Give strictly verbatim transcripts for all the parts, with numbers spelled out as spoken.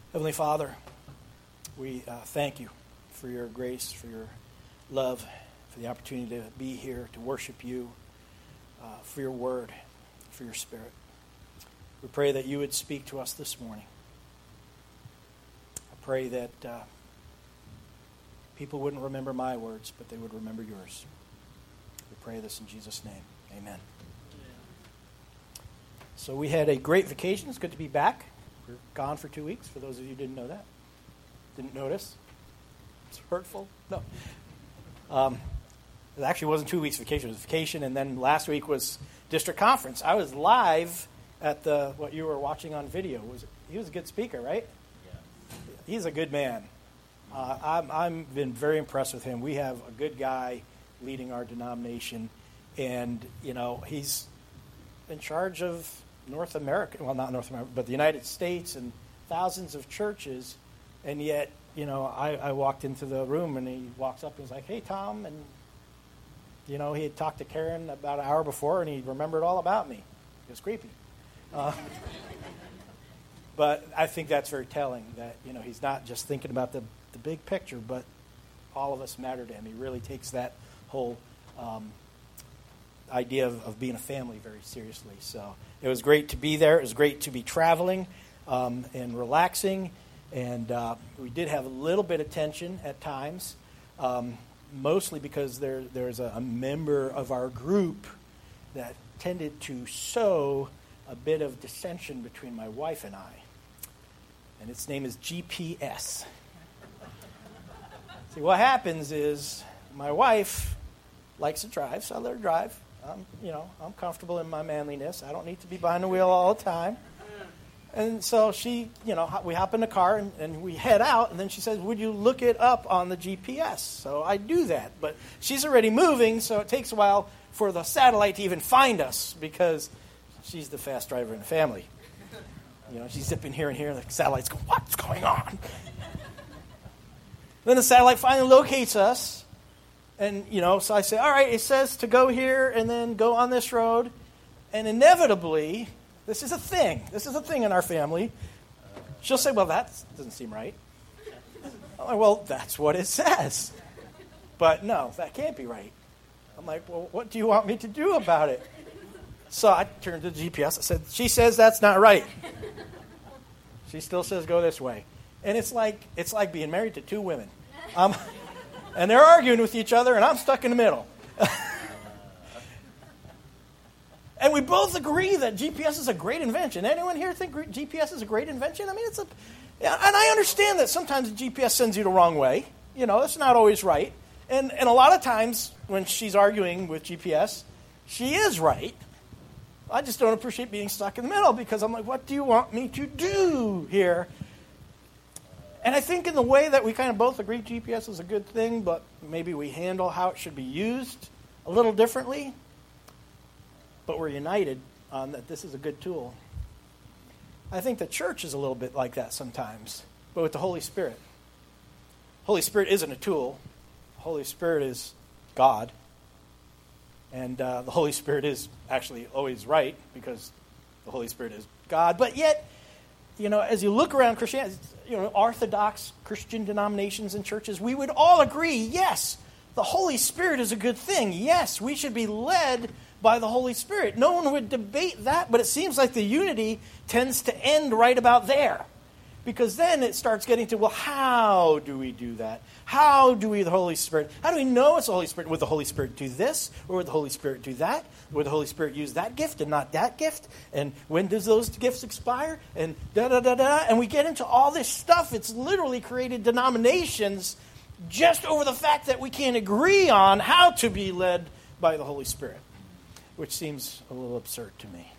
Heavenly Father, we uh, thank you for your grace, for your love, for the opportunity to be here, to worship you, uh, for your word, for your spirit. We pray that you would speak to us this morning. I pray that uh, people wouldn't remember my words, but they would remember yours. We pray this in Jesus' name. Amen. So we had a great vacation. It's good to be back. We were gone for two weeks, for those of you who didn't know that. Didn't notice? It's hurtful? No. Um, it actually wasn't two weeks vacation. It was vacation, and then last week was district conference. I was live at the what you were watching on video. Was He was a good speaker, right? Yeah. He's a good man. Uh, I'm, I've been very impressed with him. We have a good guy leading our denomination, and, you know, he's in charge of North America, well, not North America, but the United States and thousands of churches, and yet, you know, I, I walked into the room, and he walks up and was like, "Hey, Tom," and, you know, he had talked to Karen about an hour before, and he remembered all about me. It was creepy. Uh, but I think that's very telling that, you know, he's not just thinking about the, the big picture, but all of us matter to him. He really takes that whole um, idea of, of being a family very seriously. So it was great to be there. It was great to be traveling um, and relaxing. And uh, we did have a little bit of tension at times, um, mostly because there there's a, a member of our group that tended to sow a bit of dissension between my wife and I. And its name is G P S. See, what happens is my wife likes to drive, so I let her drive. I'm, you know, I'm comfortable in my manliness. I don't need to be behind the wheel all the time. And so she, you know, we hop in the car and, and we head out, and then she says, "Would you look it up on the G P S?" So I do that. But she's already moving, so it takes a while for the satellite to even find us because she's the fast driver in the family. You know, she's zipping here and here, and the satellite's going, "What's going on?" Then the satellite finally locates us. And, you know, so I say, "All right, it says to go here and then go on this road." And inevitably, this is a thing. This is a thing in our family. She'll say, "Well, that doesn't seem right." I'm like, "Well, that's what it says." But no, that can't be right. I'm like, "Well, what do you want me to do about it?" So I turned to the G P S. I said, "She says that's not right." She still says go this way. And it's like it's like being married to two women. Um And they're arguing with each other, and I'm stuck in the middle. And we both agree that G P S is a great invention. Anyone here think G P S is a great invention? I mean, it's a, yeah, and I understand that sometimes the G P S sends you the wrong way. You know, it's not always right. And and a lot of times when she's arguing with G P S, she is right. I just don't appreciate being stuck in the middle because I'm like, what do you want me to do here? And I think in the way that we kind of both agree G P S is a good thing, but maybe we handle how it should be used a little differently. But we're united on that this is a good tool. I think the church is a little bit like that sometimes, but with the Holy Spirit. Holy Spirit isn't a tool. Holy Spirit is God. And uh, the Holy Spirit is actually always right because the Holy Spirit is God. But yet, you know, as you look around Christianity, you know, Orthodox Christian denominations and churches, we would all agree, yes, the Holy Spirit is a good thing. Yes, we should be led by the Holy Spirit. No one would debate that, but it seems like the unity tends to end right about there. Because then it starts getting to, well, how do we do that? How do we, the Holy Spirit, how do we know it's the Holy Spirit? Would the Holy Spirit do this? Or would the Holy Spirit do that? Would the Holy Spirit use that gift and not that gift? And when does those gifts expire? And da-da-da-da. And we get into all this stuff. It's literally created denominations just over the fact that we can't agree on how to be led by the Holy Spirit, which seems a little absurd to me.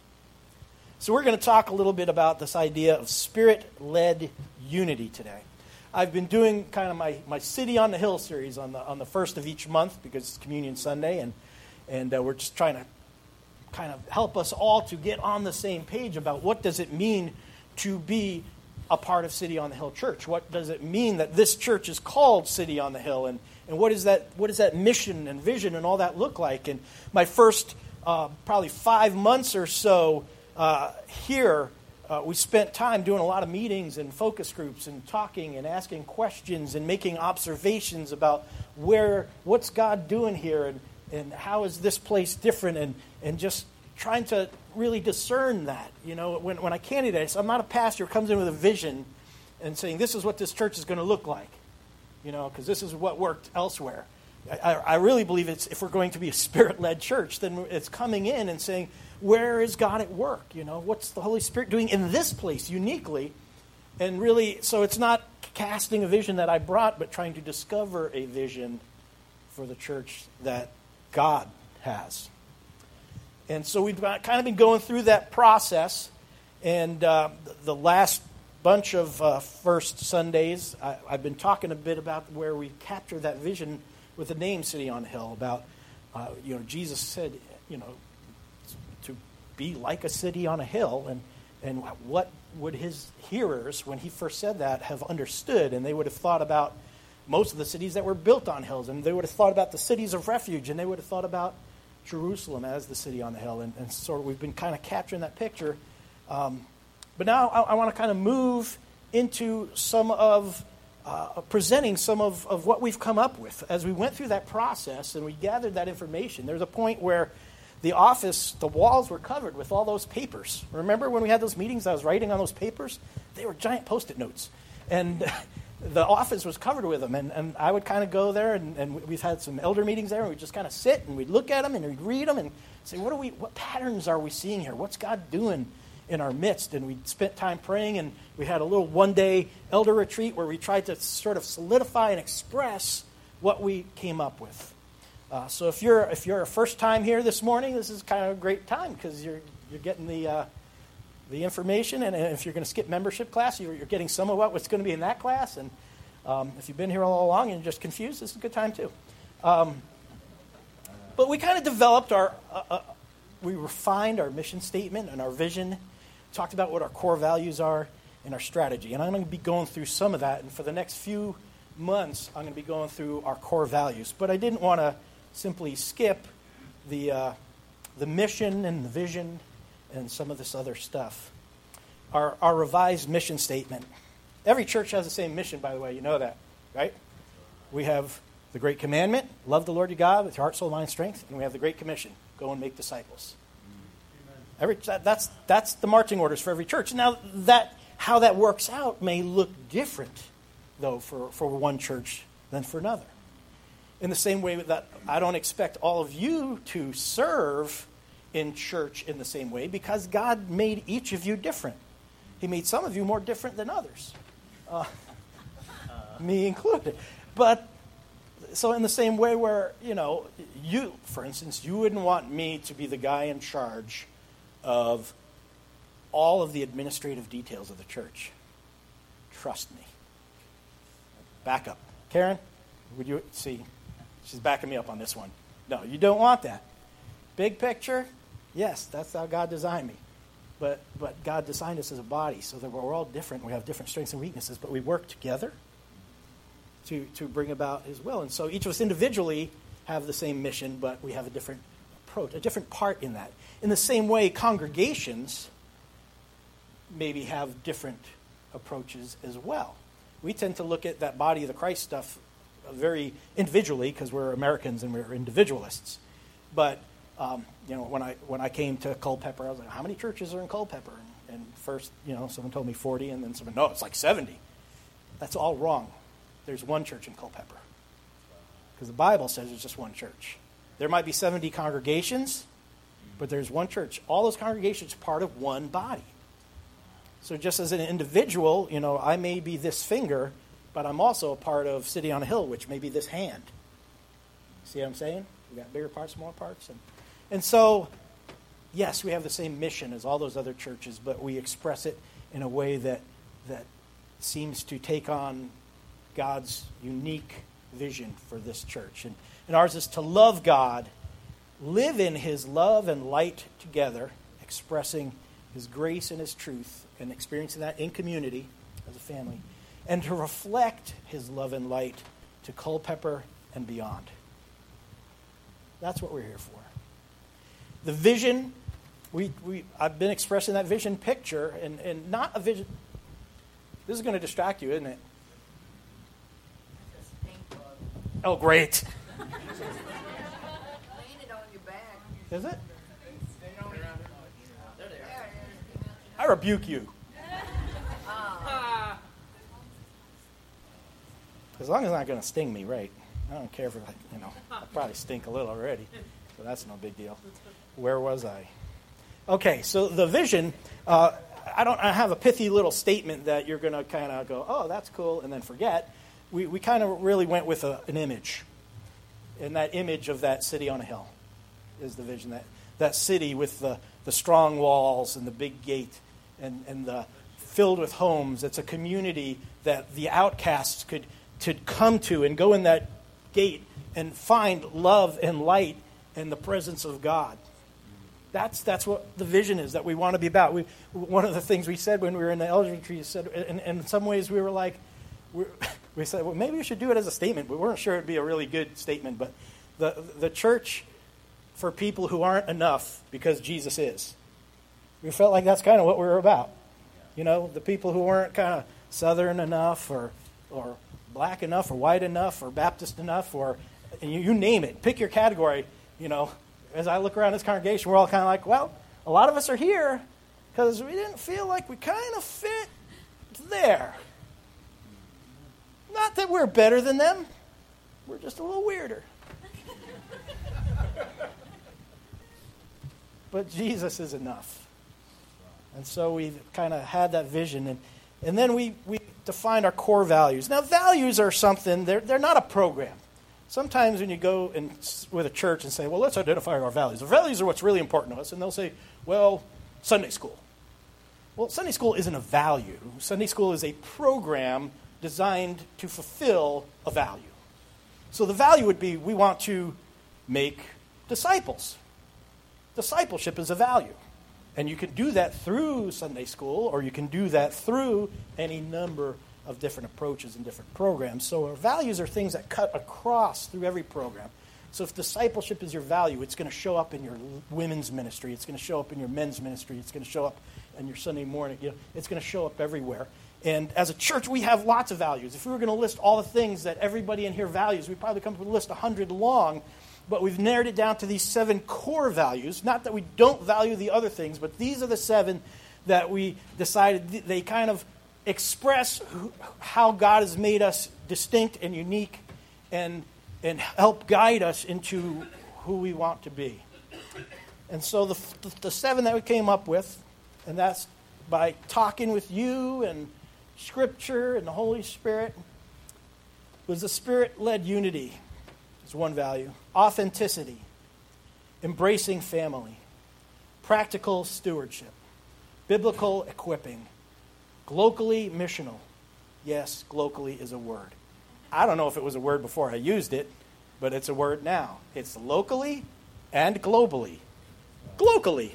So we're going to talk a little bit about this idea of Spirit-led unity today. I've been doing kind of my, my City on the Hill series on the on the first of each month because it's Communion Sunday, and and uh, we're just trying to kind of help us all to get on the same page about what does it mean to be a part of City on the Hill Church. What does it mean that this church is called City on the Hill, and and what is that what does that mission and vision and all that look like? And my first uh, probably five months or so. Uh, here, uh, we spent time doing a lot of meetings and focus groups and talking and asking questions and making observations about where, what's God doing here and, and how is this place different, and, and just trying to really discern that. You know, when, when I candidate, I'm not a pastor who comes in with a vision and saying, this is what this church is going to look like, you know, because this is what worked elsewhere. I, I really believe it's, if we're going to be a Spirit-led church, then it's coming in and saying, where is God at work? You know, what's the Holy Spirit doing in this place uniquely? And really, so it's not casting a vision that I brought, but trying to discover a vision for the church that God has. And so we've kind of been going through that process. And uh, the last bunch of uh, first Sundays, I, I've been talking a bit about where we capture that vision with the name City on a Hill. About, uh, you know, Jesus said, you know, to be like a city on a hill. And, and what would his hearers, when he first said that, have understood? And they would have thought about most of the cities that were built on hills. And they would have thought about the cities of refuge. And they would have thought about Jerusalem as the city on the hill. And, and so we've been kind of capturing that picture. Um, but now I, I want to kind of move into some of, uh, presenting some of, of what we've come up with. As we went through that process and we gathered that information, there's a point where the office, the walls were covered with all those papers. Remember when we had those meetings, I was writing on those papers? They were giant Post-it notes. And the office was covered with them. And, and I would kind of go there, and, and we've had some elder meetings there, and we'd just kind of sit, and we'd look at them, and we'd read them, and say, what are we? What patterns are we seeing here? What's God doing in our midst? And we spent time praying, and we had a little one-day elder retreat where we tried to sort of solidify and express what we came up with. Uh, so if you're if you're a first time here this morning, this is kind of a great time because you're you're getting the uh, the information, and if you're going to skip membership class, you're, you're getting some of what what's going to be in that class. And um, if you've been here all along and you're just confused, this is a good time too. Um, but we kind of developed our uh, uh, we refined our mission statement and our vision, talked about what our core values are and our strategy. And I'm going to be going through some of that. And for the next few months, I'm going to be going through our core values. But I didn't want to simply skip the uh, the mission and the vision and some of this other stuff. Our our revised mission statement. Every church has the same mission, by the way. You know that, right? We have the Great Commandment, love the Lord your God with your heart, soul, mind, strength. And we have the Great Commission, go and make disciples. Every that, that's that's the marching orders for every church. Now, that how that works out may look different, though, for, for one church than for another. In the same way that I don't expect all of you to serve in church in the same way, because God made each of you different. He made some of you more different than others, uh, me included. But so in the same way where, you know, you, for instance, you wouldn't want me to be the guy in charge of all of the administrative details of the church. Trust me. Back up. Karen, would you see? She's backing me up on this one. No, you don't want that. Big picture, yes, that's how God designed me. But but God designed us as a body so that we're all different. We have different strengths and weaknesses, but we work together to, to bring about his will. And so each of us individually have the same mission, but we have a different approach, a different part in that. In the same way, congregations maybe have different approaches as well. We tend to look at that body of the Christ stuff very individually because we're Americans and we're individualists. But um, you know, when I when I came to Culpeper, I was like, "How many churches are in Culpeper?" And, and first, you know, someone told me forty, and then someone, "No, it's like seventy." That's all wrong. There's one church in Culpeper because the Bible says there's just one church. There might be seventy congregations, but there's one church. All those congregations are part of one body. So just as an individual, you know, I may be this finger, but I'm also a part of City on a Hill, which may be this hand. See what I'm saying? We got bigger parts, smaller parts. And, and so, yes, we have the same mission as all those other churches, but we express it in a way that that seems to take on God's unique vision for this church. And, and ours is to love God, live in his love and light together, expressing his grace and his truth, and experiencing that in community as a family, and to reflect his love and light to Culpeper and beyond. That's what we're here for. The vision we, we I've been expressing that vision picture, and, and not a vision. This is going to distract you, isn't it? Oh, great. Is it? I rebuke you. As long as it's not going to sting me, right? I don't care if, it, you know, I'll probably stink a little already, so that's no big deal. Where was I? Okay, so the vision, uh, I don't I have a pithy little statement that you're going to kind of go, oh, that's cool, and then forget. We we kind of really went with a, an image. And that image of that city on a hill is the vision. That, that city with the, the strong walls and the big gate and, and the filled with homes. It's a community that the outcasts could, could come to and go in that gate and find love and light and the presence of God. That's that's what the vision is that we want to be about. We, one of the things we said when we were in the elder tree, said, in, in some ways we were like, we we said, well, maybe we should do it as a statement. We weren't sure it would be a really good statement, but the the church for people who aren't enough because Jesus is. We felt like that's kind of what we were about. You know, the people who weren't kind of Southern enough or or black enough or white enough or Baptist enough or and you, you name it. Pick your category, you know. As I look around this congregation, we're all kind of like, well, a lot of us are here because we didn't feel like we kind of fit there. Not that we're better than them. We're just a little weirder. But Jesus is enough. And so we've kind of had that vision. And, and then we, we defined our core values. Now, values are something, they're, they're not a program. Sometimes when you go in, with a church and say, well, let's identify our values. The values are what's really important to us. And they'll say, well, Sunday school. Well, Sunday school isn't a value. Sunday school is a program designed to fulfill a value. So the value would be we want to make disciples. Discipleship is a value. And you can do that through Sunday school, or you can do that through any number of different approaches and different programs. So our values are things that cut across through every program. So if discipleship is your value, it's going to show up in your women's ministry. It's going to show up in your men's ministry. It's going to show up in your Sunday morning. You know, it's going to show up everywhere. And as a church, we have lots of values. If we were going to list all the things that everybody in here values, we'd probably come up with a list one hundred long. But we've narrowed it down to these seven core values. Not that we don't value the other things, but these are the seven that we decided they kind of express how God has made us distinct and unique and and help guide us into who we want to be. And so the, the seven that we came up with, and that's by talking with you and Scripture and the Holy Spirit, was the Spirit-led unity is one value. Authenticity, embracing family, practical stewardship, biblical equipping, globally missional. Yes, globally is a word. I don't know if it was a word before I used it, but it's a word now. It's locally and globally. Globally.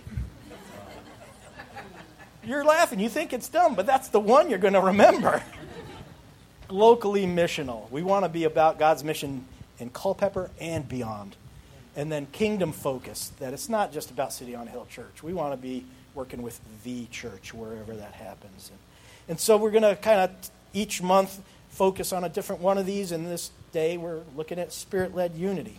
You're laughing. You think it's dumb, but that's the one you're going to remember. Locally missional. We want to be about God's mission in Culpeper and beyond. And then kingdom focused, that it's not just about City on a Hill Church. We want to be working with the church wherever that happens. And, and so we're going to kind of each month focus on a different one of these. And this day we're looking at Spirit-led unity.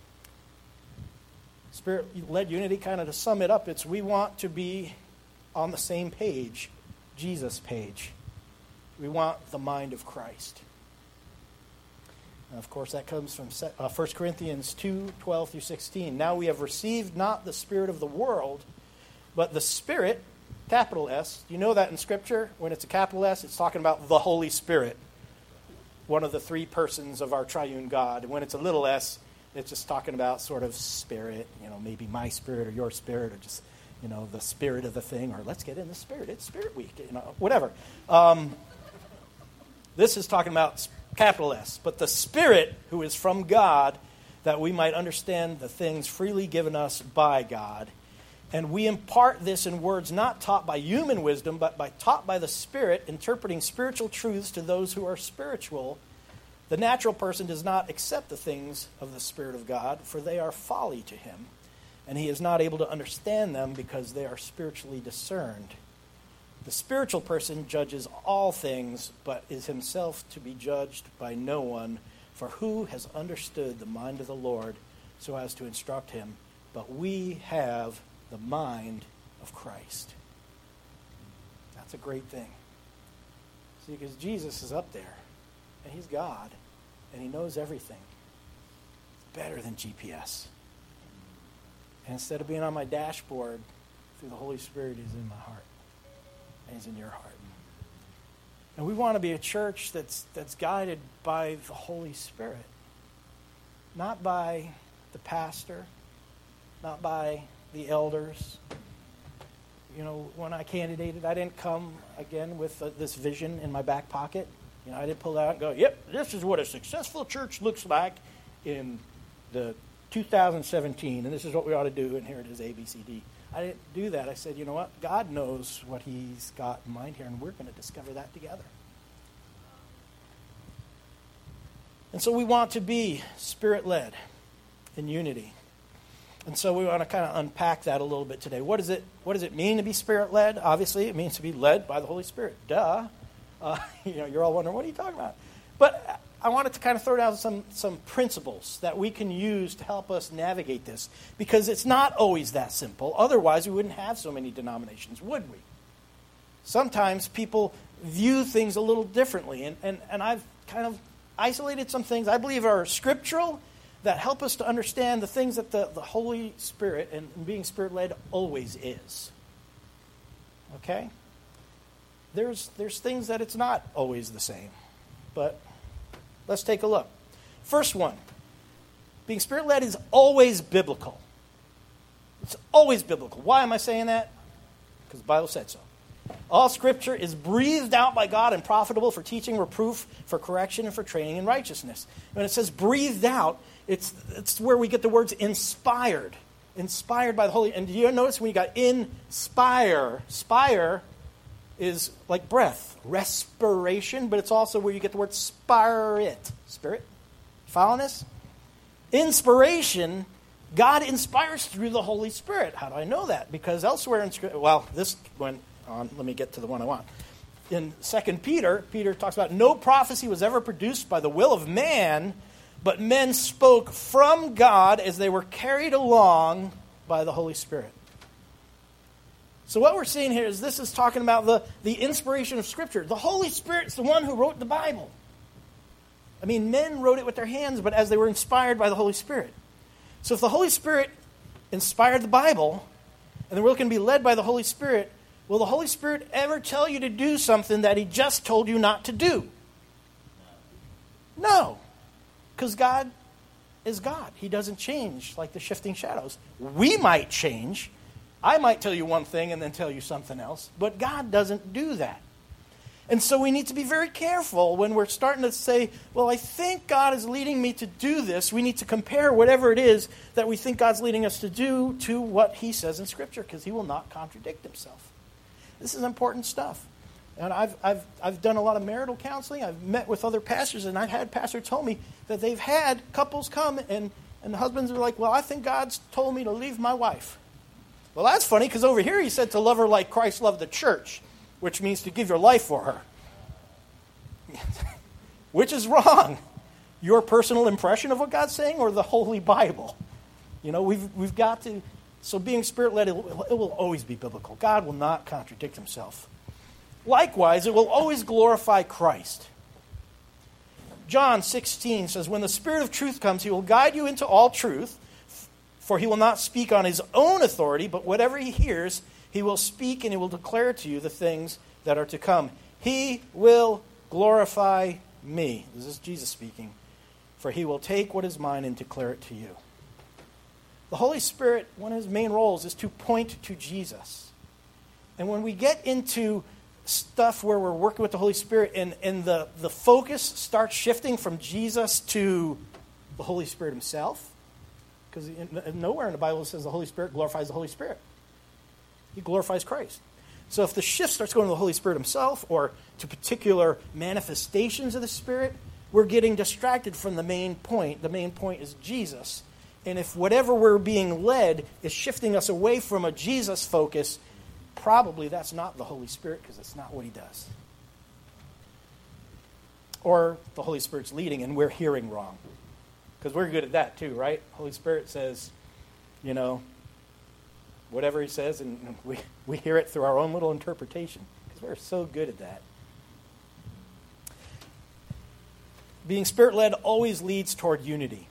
Spirit-led unity, kind of to sum it up, it's we want to be on the same page, Jesus page. We want the mind of Christ. And of course, that comes from First Corinthians two, twelve through sixteen. Now we have received not the spirit of the world, but the Spirit, capital S. You know that in Scripture? When it's a capital S, it's talking about the Holy Spirit, one of the three persons of our triune God. And when it's a little s, it's just talking about sort of spirit, you know, maybe my spirit or your spirit or just, you know, the spirit of the thing, or let's get in the spirit. It's Spirit Week, you know, whatever. Um, this is talking about capital S, but the Spirit who is from God, that we might understand the things freely given us by God. And we impart this in words not taught by human wisdom, but by taught by the Spirit, interpreting spiritual truths to those who are spiritual. The natural person does not accept the things of the Spirit of God, for they are folly to him, and he is not able to understand them because they are spiritually discerned. The spiritual person judges all things, but is himself to be judged by no one. For who has understood the mind of the Lord so as to instruct him? But we have the mind of Christ. That's a great thing. See, because Jesus is up there, and he's God, and he knows everything. It's better than G P S. And instead of being on my dashboard, through the Holy Spirit, he's in my heart. And he's in your heart. And we want to be a church that's that's guided by the Holy Spirit. Not by the pastor, not by the elders. You know, when I candidated, I didn't come, again, with uh, this vision in my back pocket. You know, I didn't pull it out and go, yep, this is what a successful church looks like in the two thousand seventeen, and this is what we ought to do, and here it is, A, B, C, D. I didn't do that. I said, you know what? God knows what he's got in mind here, and we're going to discover that together. And so we want to be Spirit-led in unity. And so we want to kind of unpack that a little bit today. What does it, what does it mean to be Spirit-led? Obviously, it means to be led by the Holy Spirit. Duh. Uh, you know, you're all wondering, what are you talking about? But I wanted to kind of throw down some, some principles that we can use to help us navigate this, because it's not always that simple. Otherwise, we wouldn't have so many denominations, would we? Sometimes people view things a little differently, and, and, and I've kind of isolated some things I believe are scriptural that help us to understand the things that the, the Holy Spirit and being Spirit-led always is. Okay? There's, there's things that it's not always the same, but let's take a look. First one, being Spirit-led is always biblical. It's always biblical. Why am I saying that? Because the Bible said so. All Scripture is breathed out by God and profitable for teaching, reproof, for correction, and for training in righteousness. When it says breathed out, it's, it's where we get the words inspired. Inspired by the Holy... And do you notice when you got inspire, spire is like breath, respiration, but it's also where you get the word spirit. Spirit? Following this? Inspiration, God inspires through the Holy Spirit. How do I know that? Because elsewhere in Scripture, well, this went on, let me get to the one I want. In Second Peter, Peter talks about no prophecy was ever produced by the will of man, but men spoke from God as they were carried along by the Holy Spirit. So what we're seeing here is this is talking about the, the inspiration of Scripture. The Holy Spirit's the one who wrote the Bible. I mean, men wrote it with their hands, but as they were inspired by the Holy Spirit. So if the Holy Spirit inspired the Bible, and then we're looking to be led by the Holy Spirit, will the Holy Spirit ever tell you to do something that he just told you not to do? No. Because God is God. He doesn't change like the shifting shadows. We might change. I might tell you one thing and then tell you something else, but God doesn't do that. And so we need to be very careful when we're starting to say, well, I think God is leading me to do this. We need to compare whatever it is that we think God's leading us to do to what he says in Scripture, because he will not contradict himself. This is important stuff. And I've, I've, I've done a lot of marital counseling. I've met with other pastors, and I've had pastors tell me that they've had couples come, and, and the husbands are like, well, I think God's told me to leave my wife. Well, that's funny, because over here he said to love her like Christ loved the church, which means to give your life for her. Which is wrong? Your personal impression of what God's saying or the Holy Bible? You know, we've we've got to... So being Spirit-led, it will, it will always be biblical. God will not contradict himself. Likewise, it will always glorify Christ. John sixteen says, when the Spirit of truth comes, he will guide you into all truth, for he will not speak on his own authority, but whatever he hears, he will speak and he will declare to you the things that are to come. He will glorify me. This is Jesus speaking. For he will take what is mine and declare it to you. The Holy Spirit, one of his main roles is to point to Jesus. And when we get into stuff where we're working with the Holy Spirit and, and the, the focus starts shifting from Jesus to the Holy Spirit himself, because nowhere in the Bible says the Holy Spirit glorifies the Holy Spirit. He glorifies Christ. So if the shift starts going to the Holy Spirit himself or to particular manifestations of the Spirit, we're getting distracted from the main point. The main point is Jesus. And if whatever we're being led is shifting us away from a Jesus focus, probably that's not the Holy Spirit, because it's not what he does. Or the Holy Spirit's leading and we're hearing wrong. Because we're good at that too, right? Holy Spirit says, you know, whatever he says, and we, we hear it through our own little interpretation. Because we're so good at that. Being Spirit-led always leads toward unity.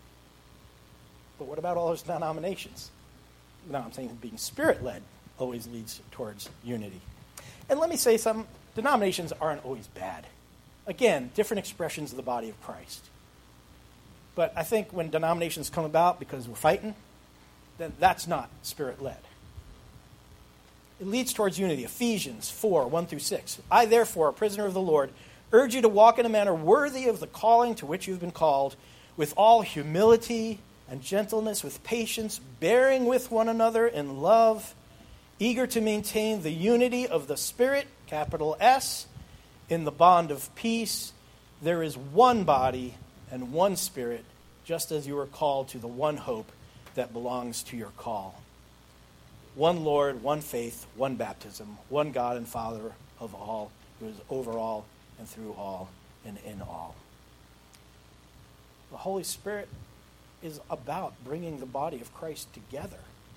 But what about all those denominations? No, I'm saying being Spirit-led always leads towards unity. And let me say something. Denominations aren't always bad. Again, different expressions of the body of Christ. But I think when denominations come about because we're fighting, then that's not Spirit-led. It leads towards unity. Ephesians four, one through six. I, therefore, a prisoner of the Lord, urge you to walk in a manner worthy of the calling to which you've been called, with all humility and gentleness, with patience, bearing with one another in love, eager to maintain the unity of the Spirit, capital S, in the bond of peace. There is one body and one Spirit, just as you were called to the one hope that belongs to your call. One Lord, one faith, one baptism, one God and Father of all, who is over all and through all and in all. The Holy Spirit is about bringing the body of Christ together.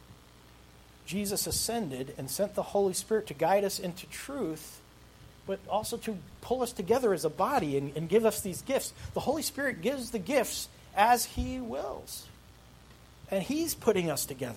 Jesus ascended and sent the Holy Spirit to guide us into truth, but also to pull us together as a body and, and give us these gifts. The Holy Spirit gives the gifts as he wills. And he's putting us together.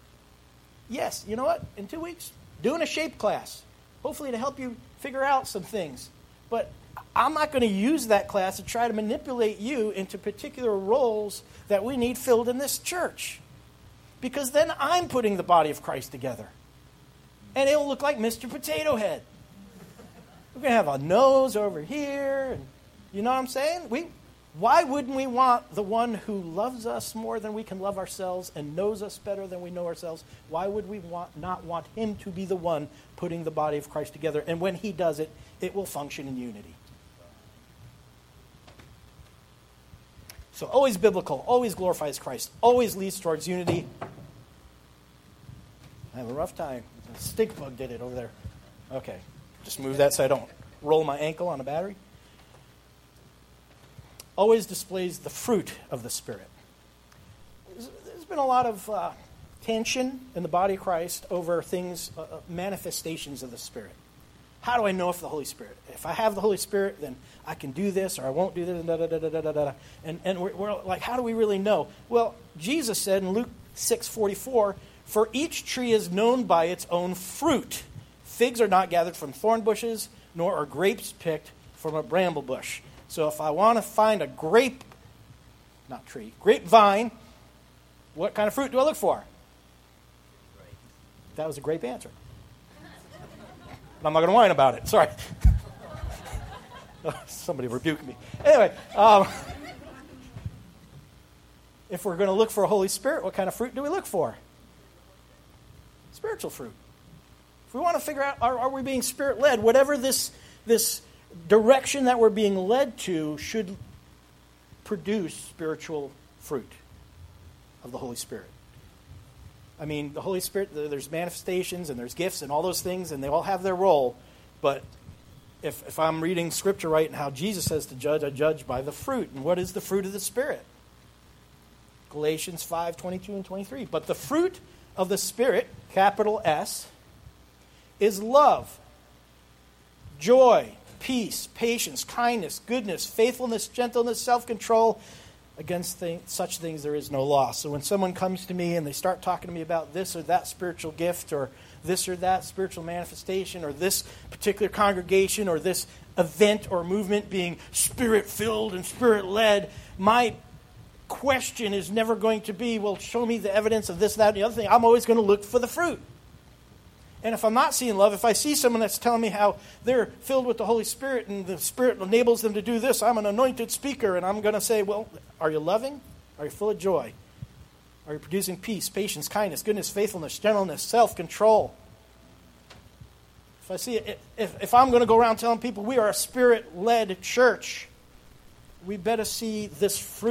Yes, you know what? In two weeks, doing a shape class. Hopefully to help you figure out some things. But I'm not going to use that class to try to manipulate you into particular roles that we need filled in this church. Because then I'm putting the body of Christ together. And it'll look like Mister Potato Head. We're going to have a nose over here. And you know what I'm saying? We, why wouldn't we want the one who loves us more than we can love ourselves and knows us better than we know ourselves? Why would we want, not want him to be the one putting the body of Christ together? And when he does it, it will function in unity. So always biblical, always glorifies Christ, always leads towards unity. I have a rough time. The stink bug did it over there. Okay. Just move that so I don't roll my ankle on a battery. Always displays the fruit of the Spirit. There's been a lot of uh, tension in the body of Christ over things, uh, manifestations of the Spirit. How do I know if the Holy Spirit? If I have the Holy Spirit, then I can do this or I won't do this. Da, da, da, da, da, da. And, and we're, we're like, how do we really know? Well, Jesus said in Luke six forty-four, for each tree is known by its own fruit. Figs are not gathered from thorn bushes, nor are grapes picked from a bramble bush. So if I want to find a grape, not tree, grapevine, what kind of fruit do I look for? That was a grape answer. I'm not going to whine about it. Sorry. Somebody rebuke me. Anyway, um, if we're going to look for a Holy Spirit, what kind of fruit do we look for? Spiritual fruit. If we want to figure out, are, are we being Spirit-led? Whatever this, this direction that we're being led to should produce spiritual fruit of the Holy Spirit. I mean, the Holy Spirit, there's manifestations and there's gifts and all those things, and they all have their role. But if, if I'm reading Scripture right and how Jesus says to judge, I judge by the fruit. And what is the fruit of the Spirit? Galatians five, twenty-two and twenty-three. But the fruit of the Spirit, capital S, is love, joy, peace, patience, kindness, goodness, faithfulness, gentleness, self-control. Against th- such things there is no law. So when someone comes to me and they start talking to me about this or that spiritual gift or this or that spiritual manifestation or this particular congregation or this event or movement being Spirit-filled and Spirit-led, my question is never going to be, well, show me the evidence of this, that, and the other thing. I'm always going to look for the fruit. And if I'm not seeing love, if I see someone that's telling me how they're filled with the Holy Spirit and the Spirit enables them to do this, I'm an anointed speaker, and I'm going to say, well, are you loving? Are you full of joy? Are you producing peace, patience, kindness, goodness, faithfulness, gentleness, self-control? If I see it, if, if I'm going to go around telling people we are a Spirit-led church, we better see this fruit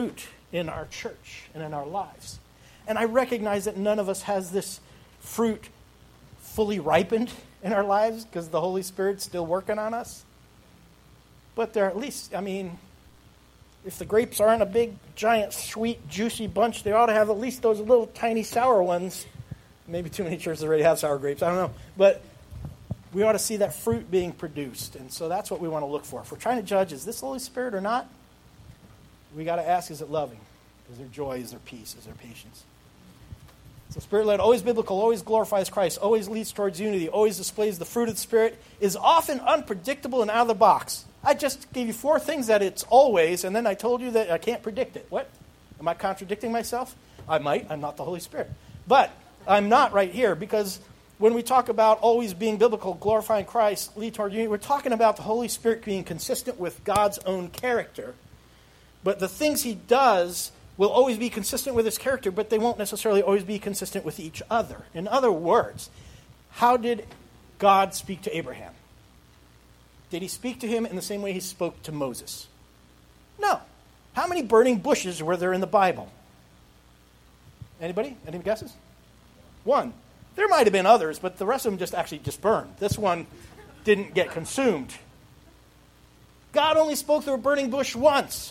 in our church and in our lives. And I recognize that none of us has this fruit fully ripened in our lives because the Holy Spirit's still working on us. But they're at least, I mean, if the grapes aren't a big, giant, sweet, juicy bunch, they ought to have at least those little tiny sour ones. Maybe too many churches already have sour grapes. I don't know. But we ought to see that fruit being produced. And so that's what we want to look for. If we're trying to judge, is this the Holy Spirit or not? We got to ask, is it loving? Is there joy? Is there peace? Is there patience? So Spirit-led, always biblical, always glorifies Christ, always leads towards unity, always displays the fruit of the Spirit, is often unpredictable and out of the box. I just gave you four things that it's always, and then I told you that I can't predict it. What? Am I contradicting myself? I might. I'm not the Holy Spirit. But I'm not right here, because when we talk about always being biblical, glorifying Christ, lead toward unity, we're talking about the Holy Spirit being consistent with God's own character. But the things he does will always be consistent with his character, but they won't necessarily always be consistent with each other. In other words, how did God speak to Abraham? Did he speak to him in the same way he spoke to Moses? No. How many burning bushes were there in the Bible? Anybody? Any guesses? One. There might have been others, but the rest of them just actually just burned. This one didn't get consumed. God only spoke to a burning bush once.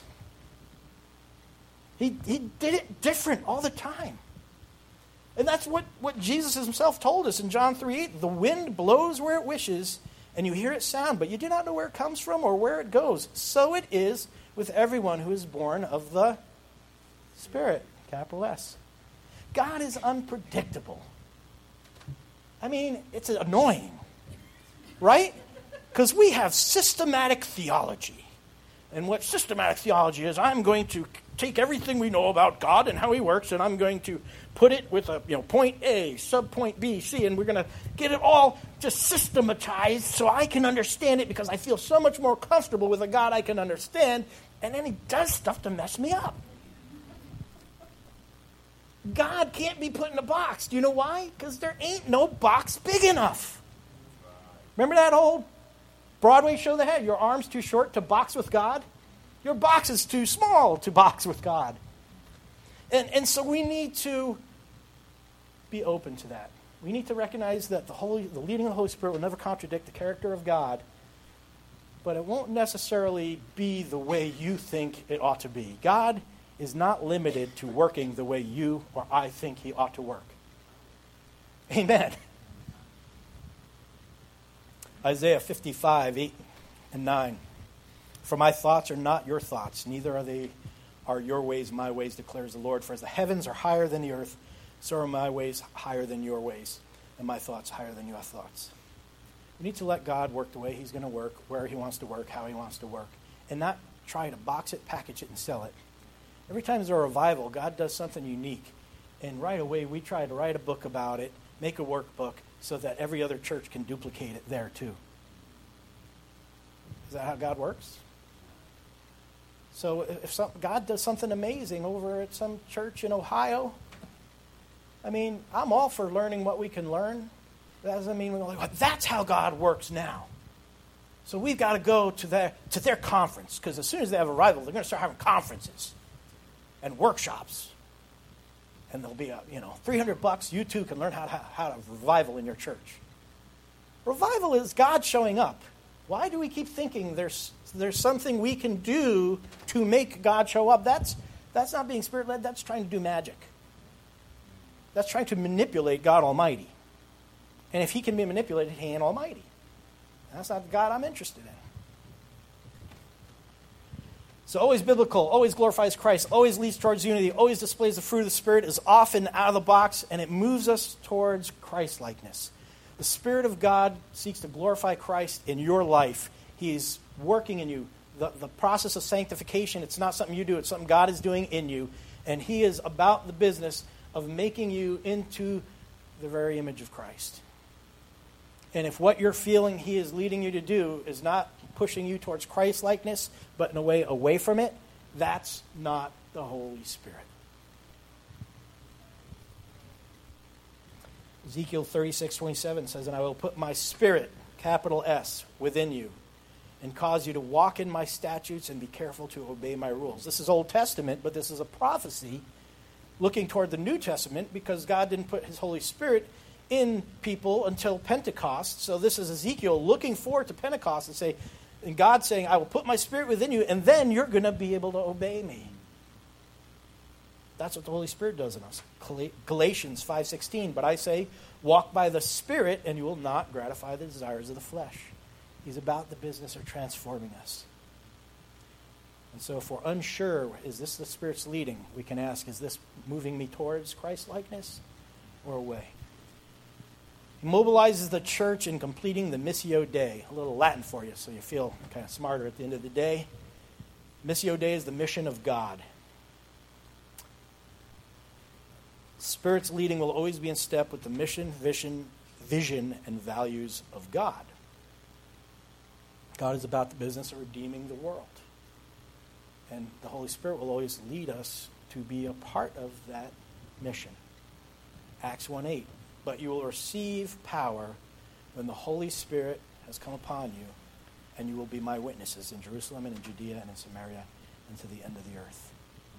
He, he did it different all the time. And that's what, what Jesus himself told us in John three eight. The wind blows where it wishes, and you hear it sound, but you do not know where it comes from or where it goes. So it is with everyone who is born of the Spirit, capital S. God is unpredictable. I mean, it's annoying, right? Because we have systematic theology. And what systematic theology is, I'm going to take everything we know about God and how he works, and I'm going to put it with a you know point A, subpoint B, C, and we're going to get it all just systematized so I can understand it because I feel so much more comfortable with a God I can understand, and then he does stuff to mess me up. God can't be put in a box. Do you know why? Because there ain't no box big enough. Remember that old Broadway show they had? Your arm's too short to box with God? Your box is too small to box with God. And, and so we need to be open to that. We need to recognize that the Holy, the leading of the Holy Spirit will never contradict the character of God, but it won't necessarily be the way you think it ought to be. God is not limited to working the way you or I think he ought to work. Amen. Isaiah fifty-five, eight and nine. For my thoughts are not your thoughts, neither are they are your ways my ways, declares the Lord. For as the heavens are higher than the earth, so are my ways higher than your ways, and my thoughts higher than your thoughts. We need to let God work the way he's going to work, where he wants to work, how he wants to work, and not try to box it, package it, and sell it. Every time there's a revival, God does something unique. And right away, we try to write a book about it, make a workbook, so that every other church can duplicate it there too. Is that how God works? So if some, God does something amazing over at some church in Ohio, I mean, I'm all for learning what we can learn. That doesn't mean we're like, well, that's how God works now. So we've got to go to their, to their conference, because as soon as they have a revival, they're going to start having conferences and workshops. And there'll be a, you know, three hundred bucks, you too can learn how to, how to revival in your church. Revival is God showing up. Why do we keep thinking there's there's something we can do to make God show up? That's that's not being Spirit-led, that's trying to do magic. That's trying to manipulate God Almighty. And if he can be manipulated, he ain't almighty. That's not the God I'm interested in. So always biblical, always glorifies Christ, always leads towards unity, always displays the fruit of the Spirit, is often out of the box, and it moves us towards Christ-likeness. The Spirit of God seeks to glorify Christ in your life. He is working in you. The, the process of sanctification, it's not something you do, it's something God is doing in you. And he is about the business of making you into the very image of Christ. And if what you're feeling he is leading you to do is not pushing you towards Christ-likeness, but in a way away from it, that's not the Holy Spirit. Ezekiel thirty-six twenty-seven says, and I will put my spirit, capital S, within you, and cause you to walk in my statutes and be careful to obey my rules. This is Old Testament, but this is a prophecy looking toward the New Testament because God didn't put his Holy Spirit in people until Pentecost. So this is Ezekiel looking forward to Pentecost and say, and God saying, I will put my Spirit within you, and then you're going to be able to obey me. That's what the Holy Spirit does in us. Galatians five sixteen, but I say, walk by the Spirit, and you will not gratify the desires of the flesh. He's about the business of transforming us. And so if we're unsure, is this the Spirit's leading, we can ask, is this moving me towards Christ-likeness or away? He mobilizes the church in completing the Missio Dei. A little Latin for you so you feel kind of smarter at the end of the day. Missio Dei is the mission of God. Spirit's leading will always be in step with the mission, vision, vision, and values of God. God is about the business of redeeming the world. And the Holy Spirit will always lead us to be a part of that mission. Acts one eight. But you will receive power when the Holy Spirit has come upon you, and you will be my witnesses in Jerusalem and in Judea and in Samaria and to the end of the earth.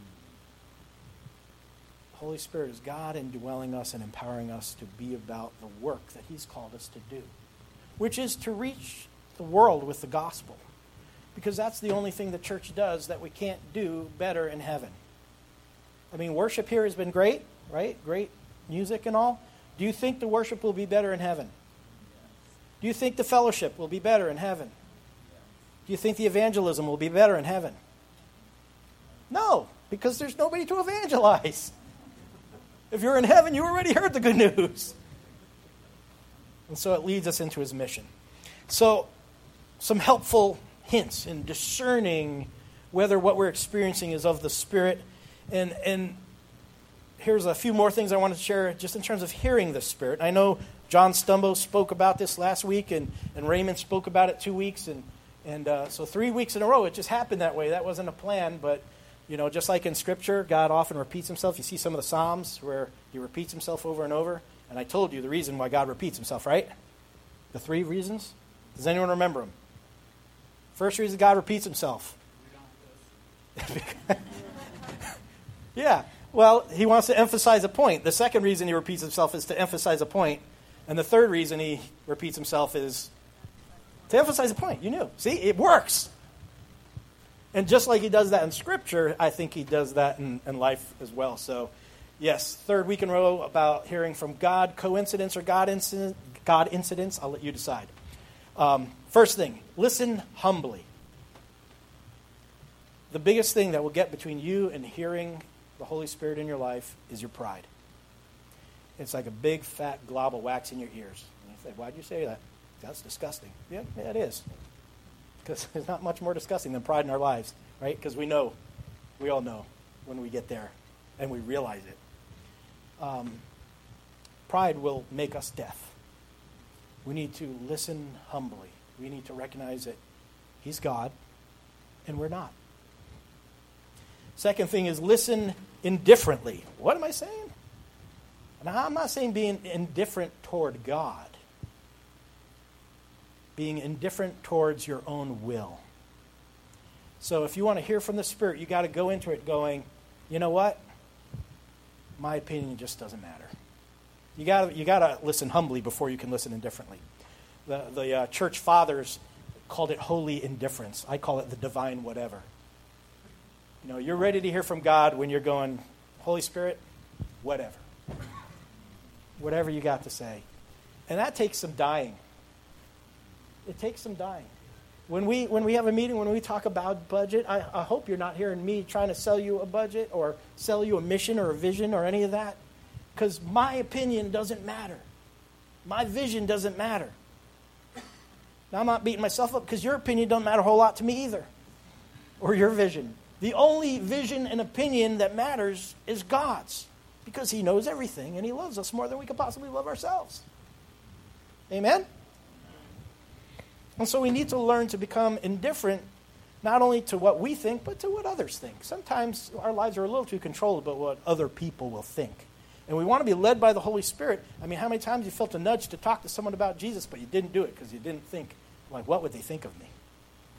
The Holy Spirit is God indwelling us and empowering us to be about the work that he's called us to do, which is to reach the world with the gospel. Because that's the only thing the church does that we can't do better in heaven. I mean, worship here has been great, right? Great music and all. Do you think the worship will be better in heaven? Do you think the fellowship will be better in heaven? Do you think the evangelism will be better in heaven? No, because there's nobody to evangelize. If you're in heaven, you already heard the good news. And so it leads us into his mission. So, some helpful hints in discerning whether what we're experiencing is of the Spirit. And and here's a few more things I want to share just in terms of hearing the Spirit. I know John Stumbo spoke about this last week, and, and Raymond spoke about it two weeks. And, and uh, so three weeks in a row, it just happened that way. That wasn't a plan, but, you know, just like in Scripture, God often repeats himself. You see some of the Psalms where he repeats himself over and over. And I told you the reason why God repeats himself, right? The three reasons? Does anyone remember them? First reason God repeats himself. Yeah. Well, he wants to emphasize a point. The second reason he repeats himself is to emphasize a point. And the third reason he repeats himself is to emphasize a point. You knew. See, it works. And just like he does that in Scripture, I think he does that in, in life as well. So, yes, third week in a row about hearing from God. Coincidence or God incident, God incidents, I'll let you decide. Um, first thing, listen humbly. The biggest thing that will get between you and hearing the Holy Spirit in your life is your pride. It's like a big fat glob of wax in your ears. And you say, why'd you say that? That's disgusting. Yeah, yeah it is. Because there's not much more disgusting than pride in our lives, right? Because we know, we all know when we get there and we realize it. Um, pride will make us deaf. We need to listen humbly. We need to recognize that he's God and we're not. Second thing is listen indifferently. What am I saying? Now, I'm not saying being indifferent toward God. Being indifferent towards your own will. So if you want to hear from the Spirit, you got to go into it going, you know what? My opinion just doesn't matter. You got you got to listen humbly before you can listen indifferently. The the uh, church fathers called it holy indifference. I call it the divine whatever. You know, you're ready to hear from God when you're going, Holy Spirit, whatever. Whatever you got to say. And that takes some dying. It takes some dying. When we when we have a meeting, when we talk about budget, I, I hope you're not hearing me trying to sell you a budget or sell you a mission or a vision or any of that. Because my opinion doesn't matter. My vision doesn't matter. Now, I'm not beating myself up because your opinion doesn't matter a whole lot to me either. Or your vision. The only vision and opinion that matters is God's. Because he knows everything and he loves us more than we could possibly love ourselves. Amen? And so we need to learn to become indifferent not only to what we think, but to what others think. Sometimes our lives are a little too controlled about what other people will think. And we want to be led by the Holy Spirit. I mean, how many times you felt a nudge to talk to someone about Jesus, but you didn't do it because you didn't think, like, what would they think of me?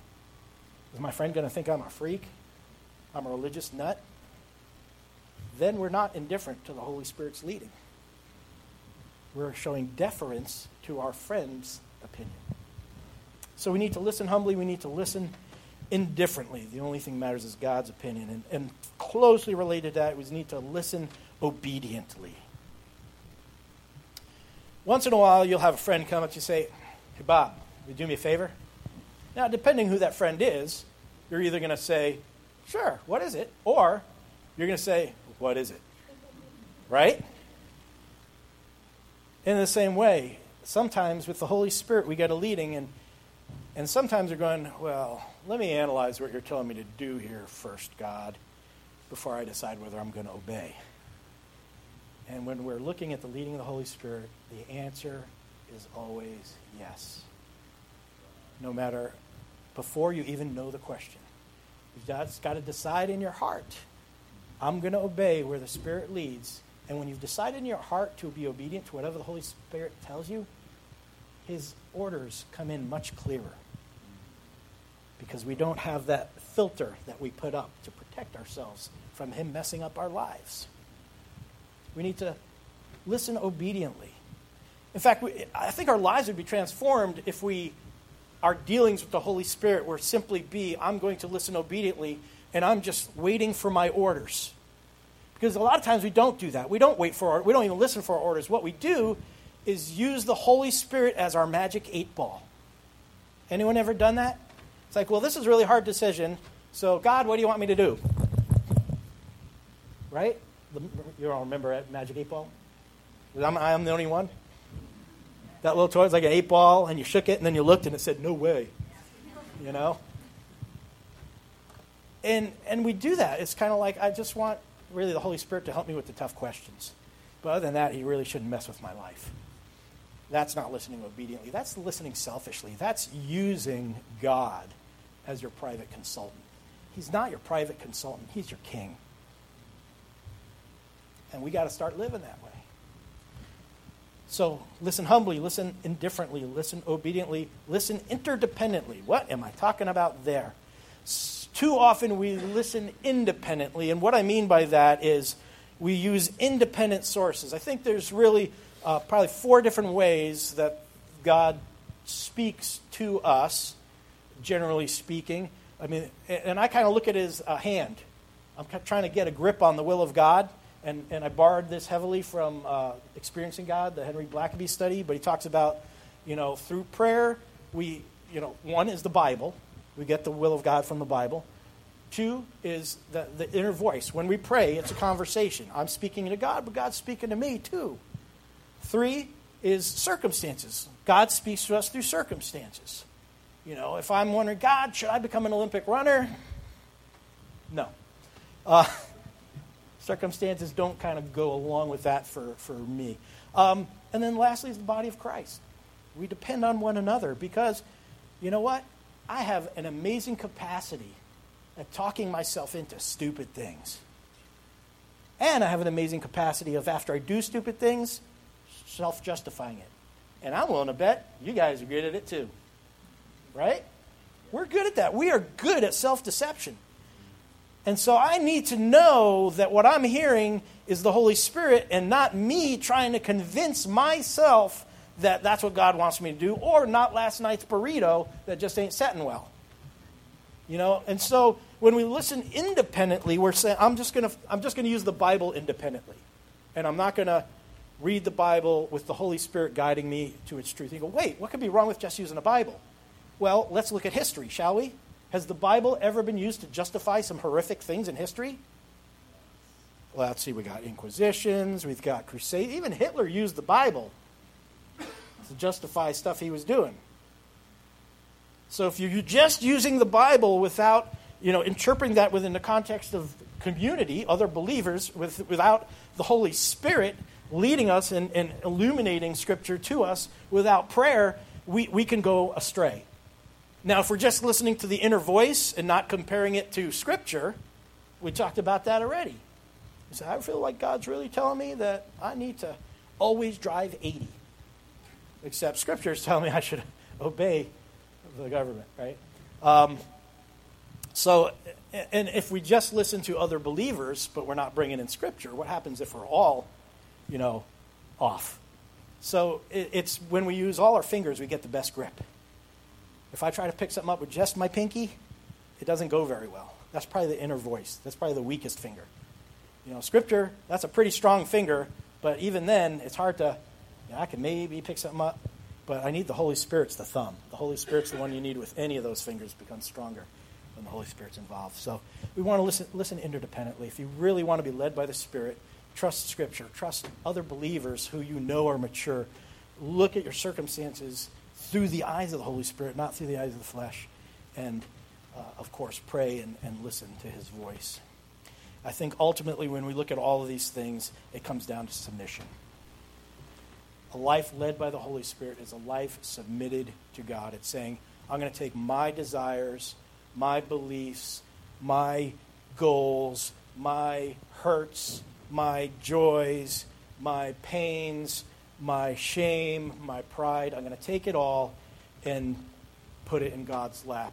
Is my friend going to think I'm a freak? I'm a religious nut? Then we're not indifferent to the Holy Spirit's leading. We're showing deference to our friend's opinion. So we need to listen humbly. We need to listen indifferently. The only thing that matters is God's opinion. And, and closely related to that, we need to listen obediently. Once in a while, you'll have a friend come up to you and say, hey, Bob, will you do me a favor? Now, depending who that friend is, you're either going to say, sure, what is it? Or you're going to say, what is it? Right? In the same way, sometimes with the Holy Spirit, we get a leading, and and sometimes you're going, well, let me analyze what you're telling me to do here first, God, before I decide whether I'm going to obey. And when we're looking at the leading of the Holy Spirit, the answer is always yes. No matter, before you even know the question. You've just got to decide in your heart, I'm going to obey where the Spirit leads. And when you've decided in your heart to be obedient to whatever the Holy Spirit tells you, His orders come in much clearer. Because we don't have that filter that we put up to protect ourselves from Him messing up our lives. We need to listen obediently. In fact, we, I think our lives would be transformed if we, our dealings with the Holy Spirit were simply be, I'm going to listen obediently, and I'm just waiting for my orders. Because a lot of times we don't do that. We don't wait for our, we don't even listen for our orders. What we do is use the Holy Spirit as our magic eight ball. Anyone ever done that? It's like, well, this is a really hard decision, so God, what do you want me to do? Right? You all remember that magic eight ball? I'm, I'm the only one? That little toy is like an eight ball, and you shook it, and then you looked, and it said, no way. You know? And and we do that. It's kind of like, I just want, really, the Holy Spirit to help me with the tough questions. But other than that, He really shouldn't mess with my life. That's not listening obediently. That's listening selfishly. That's using God as your private consultant. He's not your private consultant. He's your king. And we got to start living that way. So listen humbly, listen indifferently, listen obediently, listen interdependently. What am I talking about there? S- too often we listen independently, and what I mean by that is we use independent sources. I think there's really uh, probably four different ways that God speaks to us, generally speaking. I mean, and I kind of look at it as a hand. I'm trying to get a grip on the will of God. And, and I borrowed this heavily from uh, Experiencing God, the Henry Blackaby study. But he talks about, you know, through prayer, we, you know, one is the Bible. We get the will of God from the Bible. Two is the, the inner voice. When we pray, it's a conversation. I'm speaking to God, but God's speaking to me too. Three is circumstances. God speaks to us through circumstances. You know, if I'm wondering, God, should I become an Olympic runner? No. Uh Circumstances don't kind of go along with that for, for me. Um, and then lastly is the body of Christ. We depend on one another because, you know what? I have an amazing capacity at talking myself into stupid things. And I have an amazing capacity of, after I do stupid things, self-justifying it. And I'm willing to bet you guys are good at it too. Right? We're good at that. We are good at self-deception. And so I need to know that what I'm hearing is the Holy Spirit and not me trying to convince myself that that's what God wants me to do, or not last night's burrito that just ain't setting well. You know, and so when we listen independently, we're saying, I'm just going to I'm just going to use the Bible independently. And I'm not going to read the Bible with the Holy Spirit guiding me to its truth. You go, wait, what could be wrong with just using the Bible? Well, let's look at history, shall we? Has the Bible ever been used to justify some horrific things in history? Well, let's see. We got Inquisitions. We've got Crusades. Even Hitler used the Bible to justify stuff he was doing. So if you're just using the Bible without, you know, interpreting that within the context of community, other believers, with, without the Holy Spirit leading us and, and illuminating Scripture to us, without prayer, we, we can go astray. Now, if we're just listening to the inner voice and not comparing it to Scripture, we talked about that already. You say, I feel like God's really telling me that I need to always drive eighty. Except Scripture is telling me I should obey the government, right? Um, So, and if we just listen to other believers, but we're not bringing in Scripture, what happens if we're all, you know, off? So it, it's when we use all our fingers, we get the best grip. If I try to pick something up with just my pinky, it doesn't go very well. That's probably the inner voice. That's probably the weakest finger. You know, Scripture, that's a pretty strong finger, but even then, it's hard to, you know, I can maybe pick something up, but I need the Holy Spirit's the thumb. The Holy Spirit's the one you need with any of those fingers becomes stronger when the Holy Spirit's involved. So we want to listen, listen interdependently. If you really want to be led by the Spirit, trust Scripture. Trust other believers who you know are mature. Look at your circumstances through the eyes of the Holy Spirit, not through the eyes of the flesh. And, uh, of course, pray and, and listen to his voice. I think ultimately when we look at all of these things, it comes down to submission. A life led by the Holy Spirit is a life submitted to God. It's saying, I'm going to take my desires, my beliefs, my goals, my hurts, my joys, my pains, my shame, my pride. I'm going to take it all and put it in God's lap.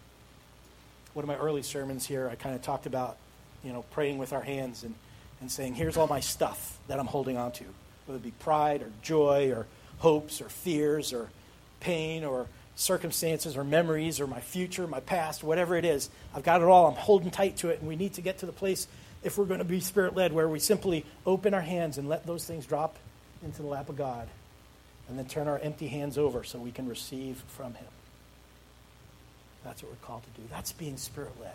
One of my early sermons here, I kind of talked about, you know, praying with our hands and, and saying, here's all my stuff that I'm holding on to, whether it be pride or joy or hopes or fears or pain or circumstances or memories or my future, my past, whatever it is. I've got it all. I'm holding tight to it, and we need to get to the place, if we're going to be Spirit-led, where we simply open our hands and let those things drop into the lap of God and then turn our empty hands over so we can receive from him. That's what we're called to do. That's being Spirit-led.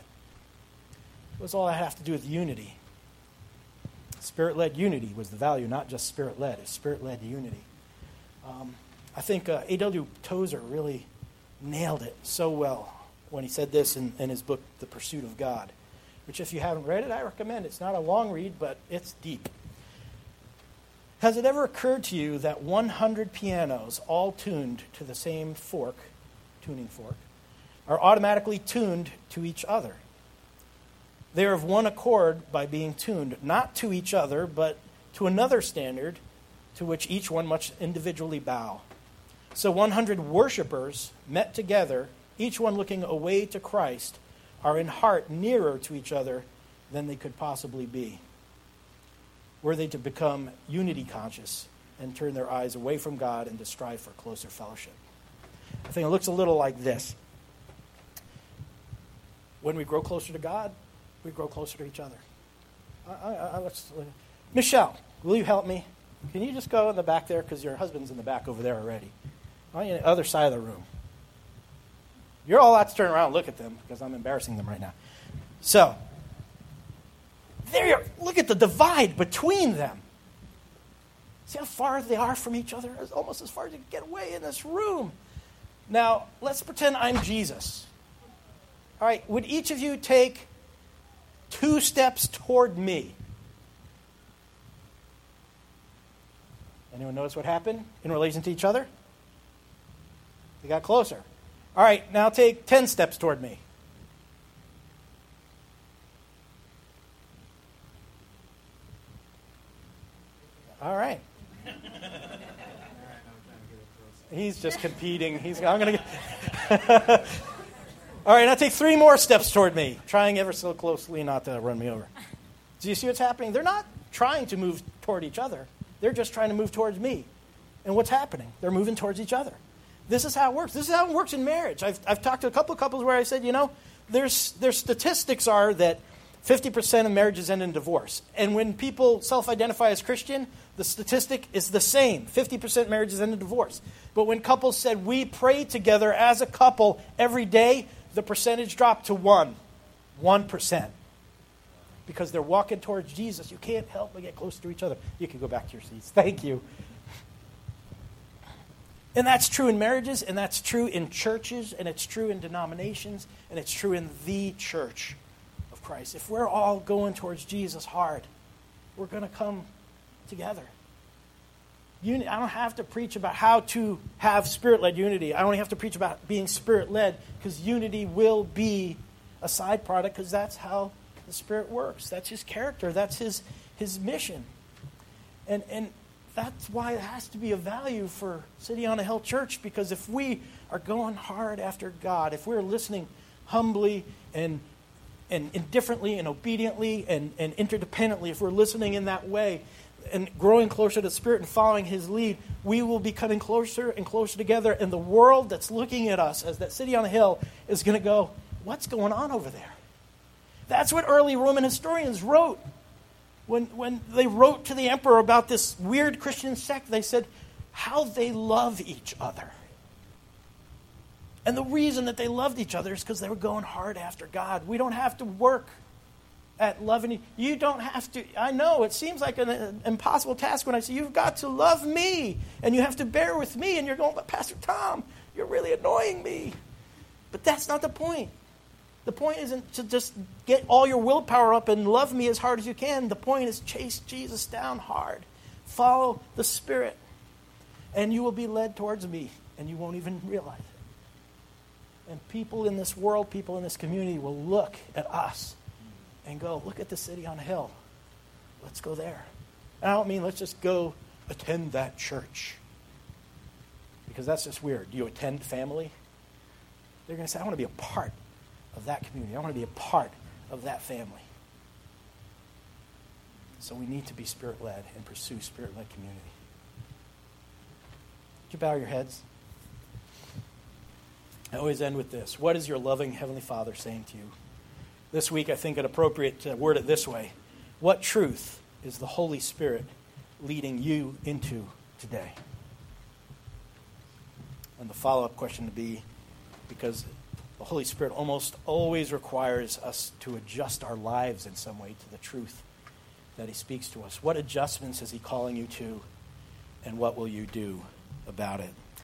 It was all I have to do with unity. Spirit-led unity was the value, not just Spirit-led. It's Spirit-led unity. Um, I think uh, A W Tozer really nailed it so well when he said this in, in his book, The Pursuit of God, which if you haven't read it, I recommend. It's not a long read, but it's deep. Has it ever occurred to you that one hundred pianos, all tuned to the same fork, tuning fork, are automatically tuned to each other? They are of one accord by being tuned, not to each other, but to another standard to which each one must individually bow. So one hundred worshipers met together, each one looking away to Christ, are in heart nearer to each other than they could possibly be. Were they to become unity conscious and turn their eyes away from God and to strive for closer fellowship. I think it looks a little like this. When we grow closer to God, we grow closer to each other. I, I, I, let's, uh, Michelle, will you help me? Can you just go in the back there? Because your husband's in the back over there already. On the other side of the room. You're all allowed to turn around and look at them because I'm embarrassing them right now. So, there you are. Look at the divide between them. See how far they are from each other? It's almost as far as you can get away in this room. Now, let's pretend I'm Jesus. All right, would each of you take two steps toward me? Anyone notice what happened in relation to each other? They got closer. All right, now take ten steps toward me. All right. He's just competing. He's. I'm going to get. All right, now take three more steps toward me, trying ever so closely not to run me over. Do you see what's happening? They're not trying to move toward each other. They're just trying to move towards me. And what's happening? They're moving towards each other. This is how it works. This is how it works in marriage. I've, I've talked to a couple of couples where I said, you know, there's, their statistics are that fifty percent of marriages end in divorce. And when people self-identify as Christian, the statistic is the same. fifty percent marriages end in divorce. But when couples said, we pray together as a couple every day, the percentage dropped to one. one percent. Because they're walking towards Jesus. You can't help but get closer to each other. You can go back to your seats. Thank you. And that's true in marriages, and that's true in churches, and it's true in denominations, and it's true in the church of Christ. If we're all going towards Jesus hard, we're going to come together. Uni- I don't have to preach about how to have Spirit-led unity. I only have to preach about being Spirit-led, because unity will be a side product, because that's how the Spirit works. That's his character. That's his his mission. And and that's why it has to be a value for City on a Hill Church, because if we are going hard after God, if we're listening humbly and and indifferently and obediently and, and interdependently, if we're listening in that way and growing closer to the Spirit and following His lead, we will be coming closer and closer together. And the world that's looking at us as that city on a hill is going to go, what's going on over there? That's what early Roman historians wrote. When, when they wrote to the emperor about this weird Christian sect, they said how they love each other. And the reason that they loved each other is because they were going hard after God. We don't have to work at loving you. You don't have to. I know it seems like an, an impossible task when I say you've got to love me and you have to bear with me. And you're going, but Pastor Tom, you're really annoying me. But that's not the point. The point isn't to just get all your willpower up and love me as hard as you can. The point is chase Jesus down hard. Follow the Spirit. And you will be led towards me and you won't even realize it. And people in this world, people in this community will look at us and go, look at the city on a hill. Let's go there. And I don't mean let's just go attend that church. Because that's just weird. Do you attend family? They're going to say, I want to be a part of that community. I want to be a part of that family. So we need to be Spirit-led and pursue Spirit-led community. Would you bow your heads? I always end with this. What is your loving Heavenly Father saying to you? This week, I think it appropriate to word it this way. What truth is the Holy Spirit leading you into today? And the follow-up question to be, because the Holy Spirit almost always requires us to adjust our lives in some way to the truth that He speaks to us. What adjustments is He calling you to, and what will you do about it?